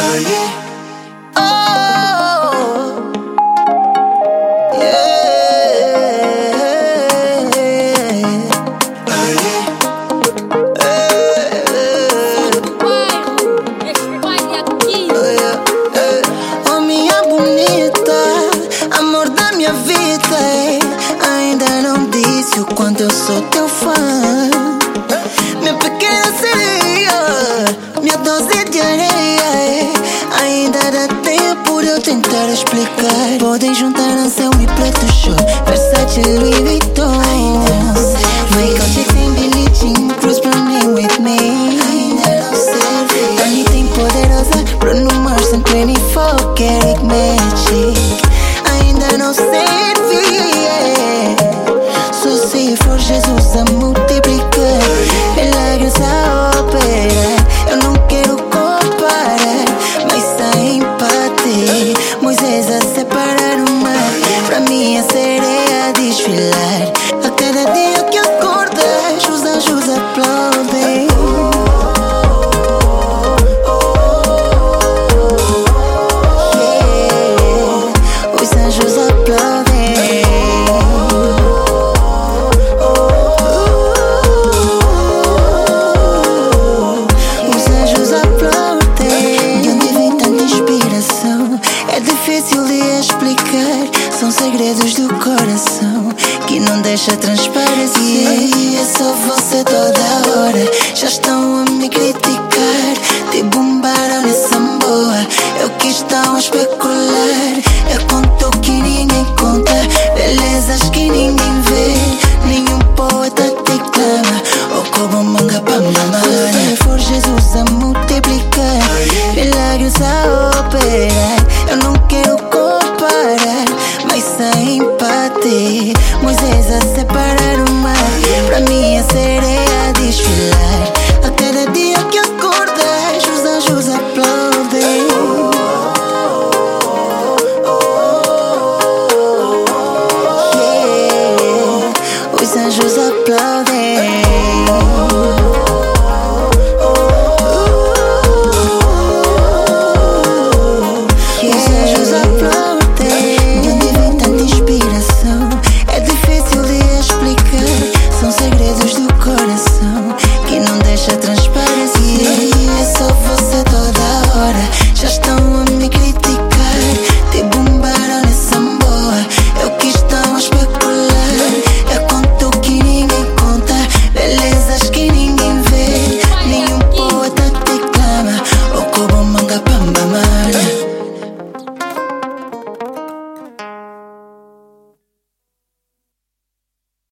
Oh, minha bonita, amor da minha vida, ainda não disse o quanto eu sou teu fã. Minha pequena sereia, minha dose de areia, ainda dá tempo de eu tentar explicar. Podem juntar Anselmo e Preto Show, Versace, Louis Vuitton. Michael Jackson, Billie Jean, Bruce Brown with me. Anything poderosa, Bruno Mars and 24 Karat Magic. Ainda não serve, só se for Jesus a multiplicar milagres a operar. Eu não quero comparar, mas há empate. Moisés a separar o mar, pra mim a sereia a desfilar. A cada dia que acordas, os anjos aplaudem. Os anjos aplaudem. Os anjos aplaudem. De onde vem tanta inspiração? É difícil de explicar. São segredos do coração que não deixa transpirar.